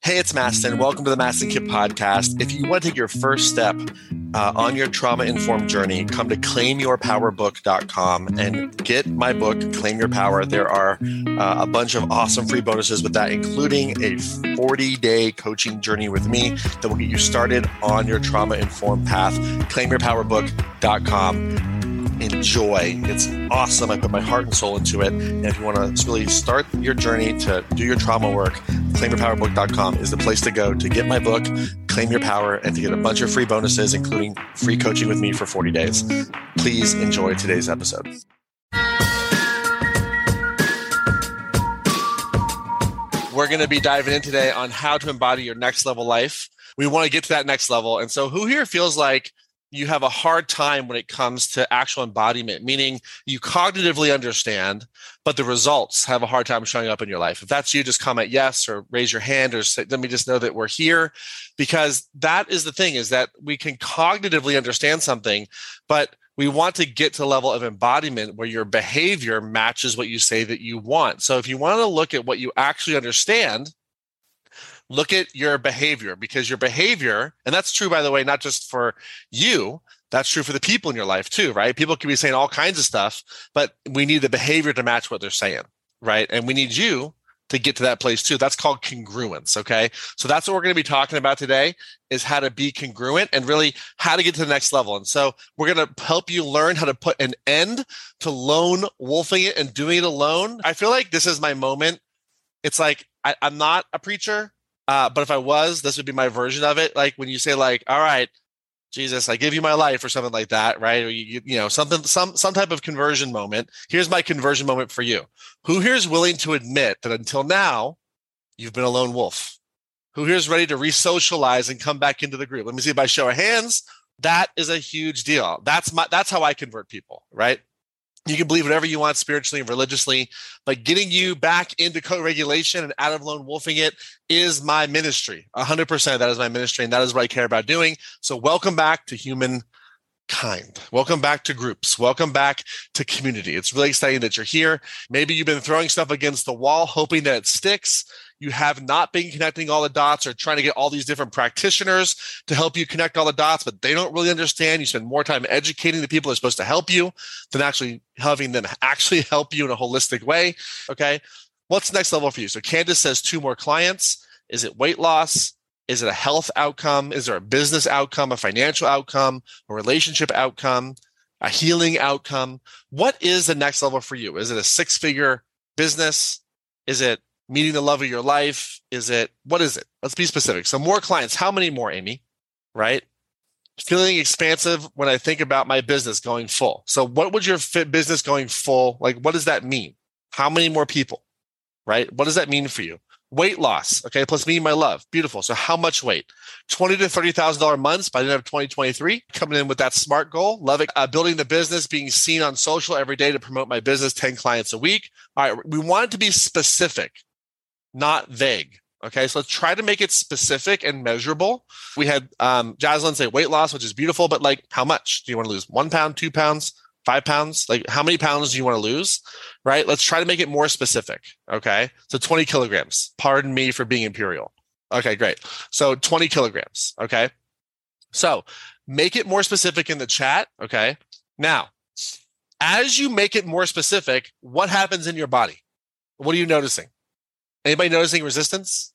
Hey, it's Mastin. Welcome to the Mastin Kipp podcast. If you want to take your first step on your trauma-informed journey, come to claimyourpowerbook.com and get my book, Claim Your Power. There are a bunch of awesome free bonuses with that, including a 40-day coaching journey with me that will get you started on your trauma-informed path. claimyourpowerbook.com. Enjoy. It's awesome. I put my heart and soul into it. And if you want to really start your journey to do your trauma work, claimyourpowerbook.com is the place to go to get my book, Claim Your Power, and to get a bunch of free bonuses, including free coaching with me for 40 days. Please enjoy today's episode. We're going to be diving in today on how to embody your next level life. We want to get to that next level. And so who here feels like you have a hard time when it comes to actual embodiment, meaning you cognitively understand, but the results have a hard time showing up in your life? If that's you, just comment yes or raise your hand or say, let me just know that we're here, because that is the thing, is that we can cognitively understand something, but we want to get to the level of embodiment where your behavior matches what you say that you want. So if you want to look at what you actually understand, look at your behavior, because your behavior, and that's true, by the way, not just for you, that's true for the people in your life too, right? People can be saying all kinds of stuff, but we need the behavior to match what they're saying, right? And we need you to get to that place too. That's called congruence, okay? So that's what we're going to be talking about today, is how to be congruent and really how to get to the next level. And so we're going to help you learn how to put an end to lone wolfing it and doing it alone. I feel like this is my moment. It's like, I'm not a preacher, but if I was, this would be my version of it. Like when you say like, all right, Jesus, I give you my life or something like that, right? Or you know, something, some type of conversion moment. Here's my conversion moment for you. Who here is willing to admit that until now, you've been a lone wolf? Who here is ready to re-socialize and come back into the group? Let me see by show of hands. That is a huge deal. That's how I convert people, right? You can believe whatever you want spiritually and religiously, but getting you back into co-regulation and out of lone wolfing it is my ministry. 100% that is my ministry, and that is what I care about doing. So welcome back to humankind. Welcome back to groups. Welcome back to community. It's really exciting that you're here. Maybe you've been throwing stuff against the wall, hoping that it sticks. You have not been connecting all the dots or trying to get all these different practitioners to help you connect all the dots, but they don't really understand. You spend more time educating the people that are supposed to help you than actually having them actually help you in a holistic way. Okay. What's the next level for you? So Candace says 2 more clients. Is it weight loss? Is it a health outcome? Is there a business outcome, a financial outcome, a relationship outcome, a healing outcome? What is the next level for you? Is it a 6-figure business? Is it meeting the love of your life? What is it? Let's be specific. So more clients. How many more, Amy? Right? Feeling expansive when I think about my business going full. So what would your business going full, like, what does that mean? How many more people, right? What does that mean for you? Weight loss. Okay. Plus meeting my love. Beautiful. So how much weight? $20,000 to $30,000 months by the end of 2023. Coming in with that SMART goal. Love it. Building the business, being seen on social every day to promote my business, 10 clients a week. All right. We want it to be specific, not vague. Okay. So let's try to make it specific and measurable. We had Jaslyn say weight loss, which is beautiful, but like, how much do you want to lose? 1 pound, 2 pounds, 5 pounds? Like, how many pounds do you want to lose? Right? Let's try to make it more specific. Okay. So 20 kilograms. Pardon me for being imperial. Okay, great. So 20 kilograms. Okay. So make it more specific in the chat. Okay. Now, as you make it more specific, what happens in your body? What are you noticing? Anybody noticing resistance?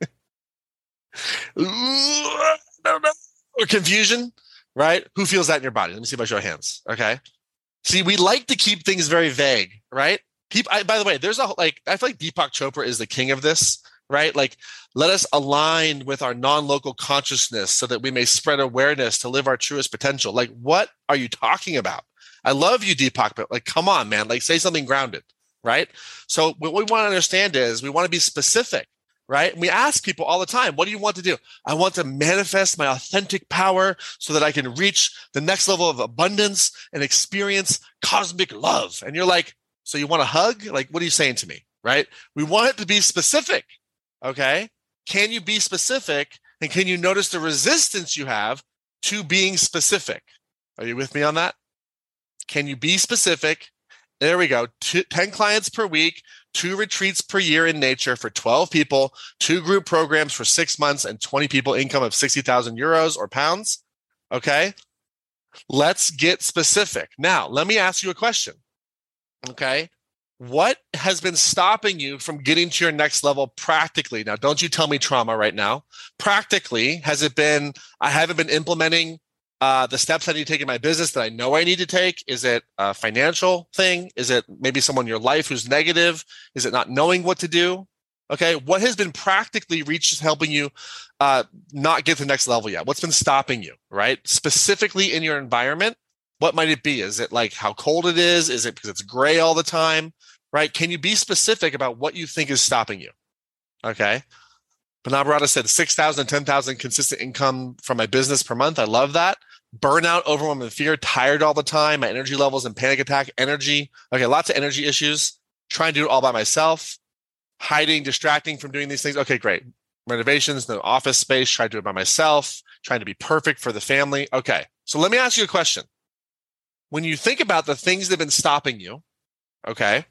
No. Or confusion, right? Who feels that in your body? Let me see by show of hands. Okay. See, we like to keep things very vague, right? By the way, I feel like Deepak Chopra is the king of this, right? Like, let us align with our non-local consciousness so that we may spread awareness to live our truest potential. Like, what are you talking about? I love you, Deepak, but like, come on, man, like say something grounded, right? So what we want to understand is we want to be specific, right? And we ask people all the time, what do you want to do? I want to manifest my authentic power so that I can reach the next level of abundance and experience cosmic love. And you're like, so you want a hug? Like, what are you saying to me, right? We want it to be specific, okay? Can you be specific? And can you notice the resistance you have to being specific? Are you with me on that? Can you be specific? There we go. 10 clients per week, 2 retreats per year in nature for 12 people, 2 group programs for 6 months, and 20 people income of 60,000 euros or pounds. Okay. Let's get specific. Now, let me ask you a question. Okay. What has been stopping you from getting to your next level practically? Now, don't you tell me trauma right now. Practically, has it been, I haven't been implementing the steps I need to take in my business that I know I need to take? Is it a financial thing? Is it maybe someone in your life who's negative? Is it not knowing what to do? Okay. What has been practically helping you not get to the next level yet? What's been stopping you, right? Specifically in your environment, what might it be? Is it like how cold it is? Is it because it's gray all the time, right? Can you be specific about what you think is stopping you? Okay. Panabarata said 6,000, 10,000 consistent income from my business per month. I love that. Burnout, overwhelm, and fear, tired all the time. My energy levels and panic attack, energy. Okay, lots of energy issues. Trying to do it all by myself. Hiding, distracting from doing these things. Okay, great. Renovations, no office space. Try to do it by myself. Trying to be perfect for the family. Okay, so let me ask you a question. When you think about the things that have been stopping you, okay,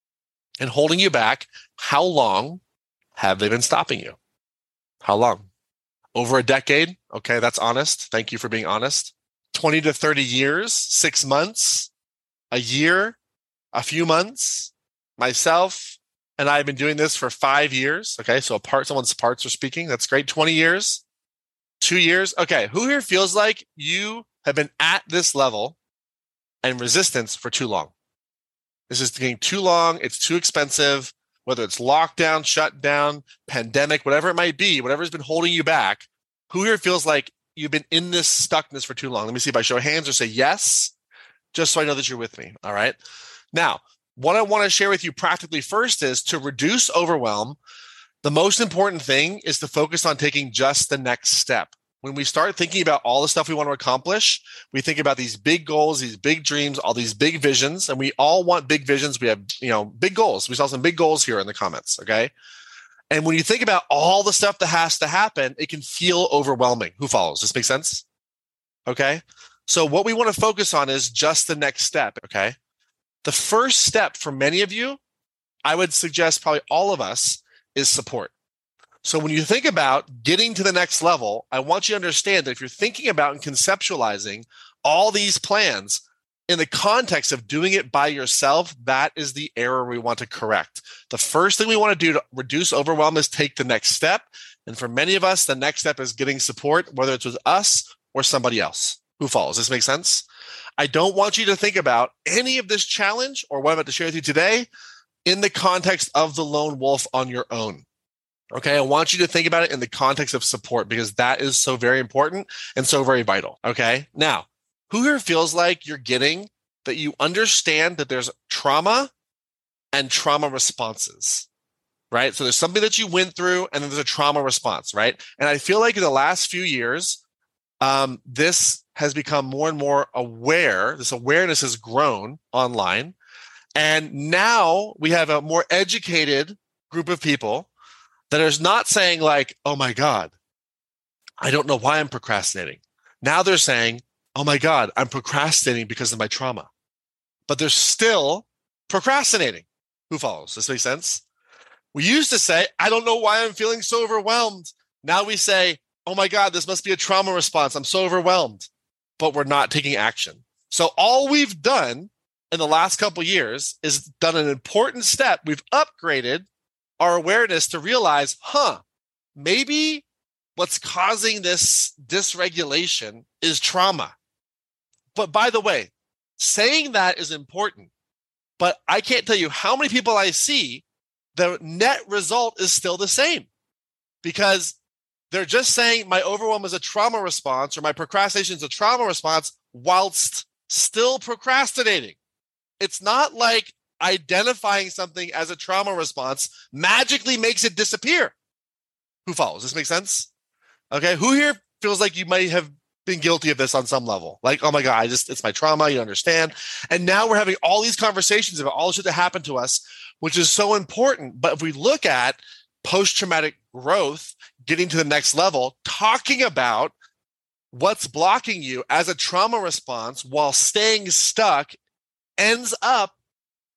and holding you back, how long have they been stopping you? How long? Over a decade? Okay, that's honest. Thank you for being honest. 20 to 30 years, 6 months, a year, a few months. Myself and I have been doing this for 5 years. Okay, so someone's parts are speaking. That's great. 20 years, 2 years. Okay, who here feels like you have been at this level and resistance for too long? This is getting too long. It's too expensive. Whether it's lockdown, shutdown, pandemic, whatever it might be, whatever's been holding you back, who here feels like you've been in this stuckness for too long? Let me see by show of hands or say yes, just so I know that you're with me. All right. Now, what I want to share with you practically first is to reduce overwhelm. The most important thing is to focus on taking just the next step. When we start thinking about all the stuff we want to accomplish, we think about these big goals, these big dreams, all these big visions, and we all want big visions. We have, big goals. We saw some big goals here in the comments, okay? And when you think about all the stuff that has to happen, it can feel overwhelming. Who follows? Does this make sense? Okay? So what we want to focus on is just the next step, okay? The first step for many of you, I would suggest probably all of us, is support. So when you think about getting to the next level, I want you to understand that if you're thinking about and conceptualizing all these plans in the context of doing it by yourself, that is the error we want to correct. The first thing we want to do to reduce overwhelm is take the next step. And for many of us, the next step is getting support, whether it's with us or somebody else. Who follows? Does this make sense? I don't want you to think about any of this challenge or what I'm about to share with you today in the context of the lone wolf on your own. Okay, I want you to think about it in the context of support because that is so very important and so very vital. Okay, now, who here feels like you're getting that you understand that there's trauma and trauma responses, right? So there's something that you went through and then there's a trauma response, right? And I feel like in the last few years, this has become more and more aware. This awareness has grown online. And now we have a more educated group of people that is not saying like, oh my God, I don't know why I'm procrastinating. Now they're saying, oh my God, I'm procrastinating because of my trauma. But they're still procrastinating. Who follows? Does this make sense? We used to say, I don't know why I'm feeling so overwhelmed. Now we say, oh my God, this must be a trauma response. I'm so overwhelmed. But we're not taking action. So all we've done in the last couple of years is done an important step. We've upgraded our awareness to realize, maybe what's causing this dysregulation is trauma. But by the way, saying that is important, but I can't tell you how many people I see, the net result is still the same because they're just saying my overwhelm is a trauma response or my procrastination is a trauma response whilst still procrastinating. It's not like identifying something as a trauma response magically makes it disappear. Who follows? Does this make sense? Okay. Who here feels like you might have been guilty of this on some level? Like, oh my God, it's my trauma. You understand? And now we're having all these conversations about all the shit that happened to us, which is so important. But if we look at post-traumatic growth, getting to the next level, talking about what's blocking you as a trauma response while staying stuck ends up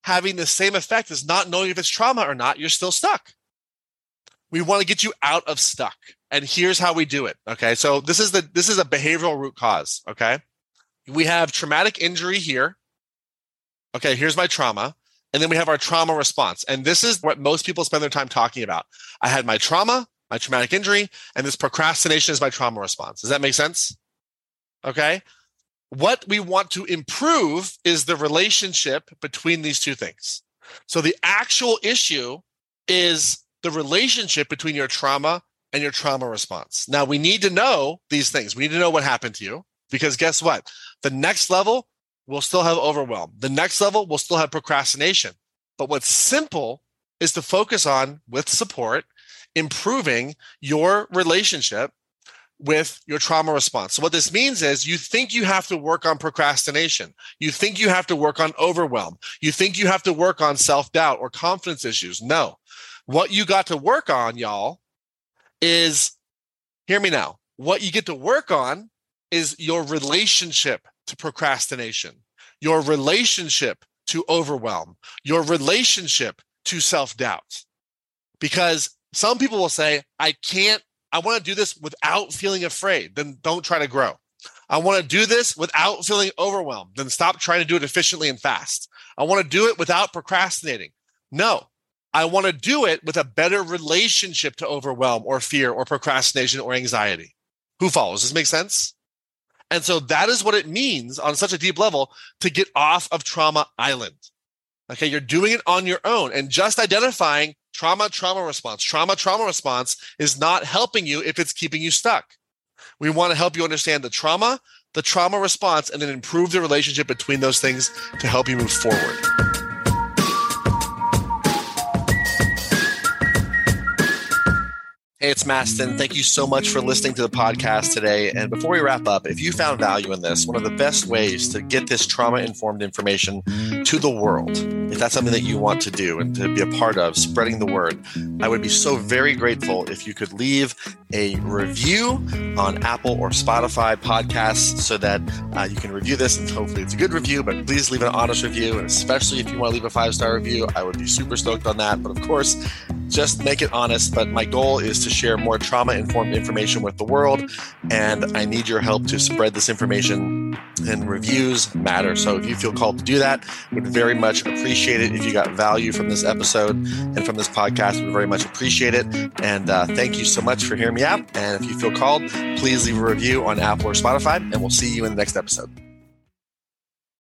having the same effect as not knowing if it's trauma or not, you're still stuck. We want to get you out of stuck. And here's how we do it. Okay. So this is a behavioral root cause. Okay. We have traumatic injury here. Okay. Here's my trauma. And then we have our trauma response. And this is what most people spend their time talking about. I had my trauma, my traumatic injury, and this procrastination is my trauma response. Does that make sense? Okay. What we want to improve is the relationship between these two things. So the actual issue is the relationship between your trauma and your trauma response. Now, we need to know these things. We need to know what happened to you, because guess what? The next level will still have overwhelm. The next level will still have procrastination. But what's simple is to focus on, with support, improving your relationship with your trauma response. So what this means is you think you have to work on procrastination. You think you have to work on overwhelm. You think you have to work on self-doubt or confidence issues. No. What you got to work on, y'all, is, hear me now, what you get to work on is your relationship to procrastination, your relationship to overwhelm, your relationship to self-doubt. Because some people will say, I want to do this without feeling afraid. Then don't try to grow. I want to do this without feeling overwhelmed. Then stop trying to do it efficiently and fast. I want to do it without procrastinating. No, I want to do it with a better relationship to overwhelm or fear or procrastination or anxiety. Who follows? Does this make sense? And so that is what it means on such a deep level to get off of trauma island. Okay, you're doing it on your own, and just identifying trauma response is not helping you if it's keeping you stuck. We want to help you understand the trauma response, and then improve the relationship between those things to help you move forward. Hey, it's Mastin. Thank you so much for listening to the podcast today. And before we wrap up, if you found value in this, one of the best ways to get this trauma-informed information to the world, if that's something that you want to do and to be a part of, spreading the word, I would be so very grateful if you could leave a review on Apple or Spotify podcasts so that you can review this, and hopefully it's a good review, but please leave an honest review. And especially if you want to leave a 5-star review, I would be super stoked on that. But of course, just make it honest. But my goal is to share more trauma-informed information with the world, and I need your help to spread this information, and reviews matter. So if you feel called to do that, would very much appreciate it. If you got value from this episode and from this podcast, would very much appreciate it. And thank you so much for hearing me out. And if you feel called, please leave a review on Apple or Spotify, and we'll see you in the next episode.